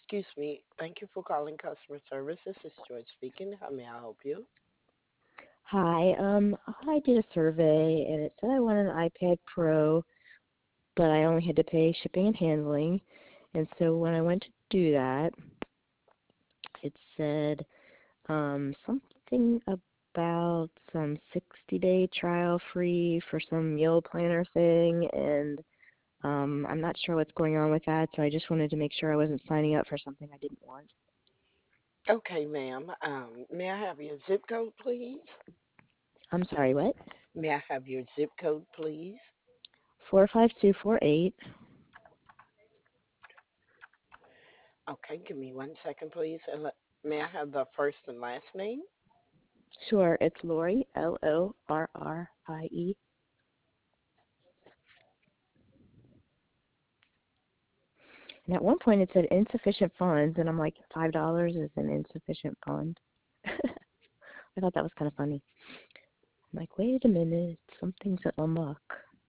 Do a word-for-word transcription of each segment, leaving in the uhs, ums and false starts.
Excuse me. Thank you for calling customer service. This is George speaking. How may I help you? Hi. Um, I did a survey and it said I wanted an iPad Pro, but I only had to pay shipping and handling. And so when I went to do that, it said um, something about some sixty-day trial free for some meal planner thing, and um, I'm not sure what's going on with that, so I just wanted to make sure I wasn't signing up for something I didn't want. Okay, ma'am. Um, may I have your zip code, please? I'm sorry, what? May I have your zip code, please? four five two four eight. Okay, give me one second, please. And let, may I have the first and last name? Sure, it's Lori, L O R R I E. And at one point it said insufficient funds, and I'm like, five dollars is an insufficient fund. I thought that was kind of funny. I'm like, wait a minute, something's amok.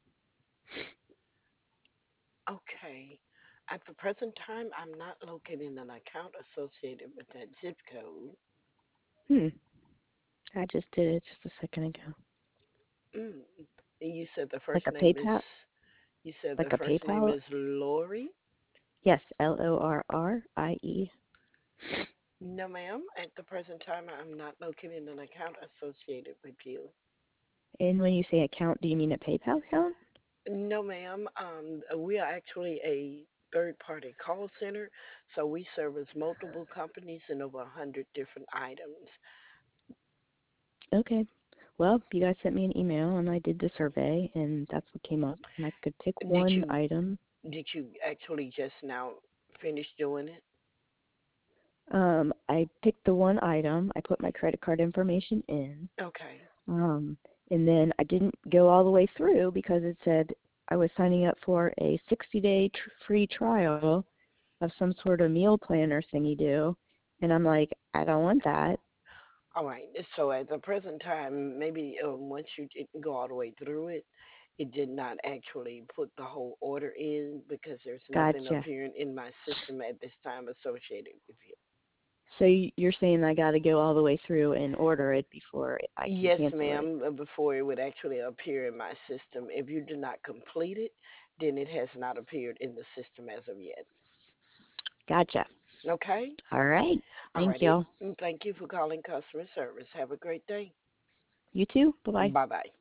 Okay. At the present time, I'm not locating an account associated with that zip code. Hmm, I just did it just a second ago. Mm. And you said the first Like a name is, PayPal, you said the like a first name PayPal. is Lori? Yes, L O R R I E. No, ma'am. At the present time, I'm not locating an account associated with you. And when you say account, do you mean a PayPal account? No, ma'am. Um, we are actually a third-party call center, so we service multiple companies and over a hundred different items. Okay. Well, you guys sent me an email, and I did the survey, and that's what came up. And I could pick Did one you item. did you actually just now finish doing it? Um, I picked the one item. I put my credit card information in. Okay. Um, and then I didn't go all the way through because it said I was signing up for a sixty-day tr- free trial of some sort of meal planner thingy do. And I'm like, I don't want that. All right. So at the present time, maybe um, once you didn't go all the way through it, it did not actually put the whole order in because there's nothing Gotcha. appearing in my system at this time associated with you. So y- you're saying I got to go all the way through and order it before I can Yes, cancel it. ma'am, uh, before it would actually appear in my system. If you do not complete it, then it has not appeared in the system as of yet. Gotcha. Okay? All right. All Thank righty. y'all. Mm, Thank you for calling customer service. Have a great day. You too. Bye-bye. Bye bye.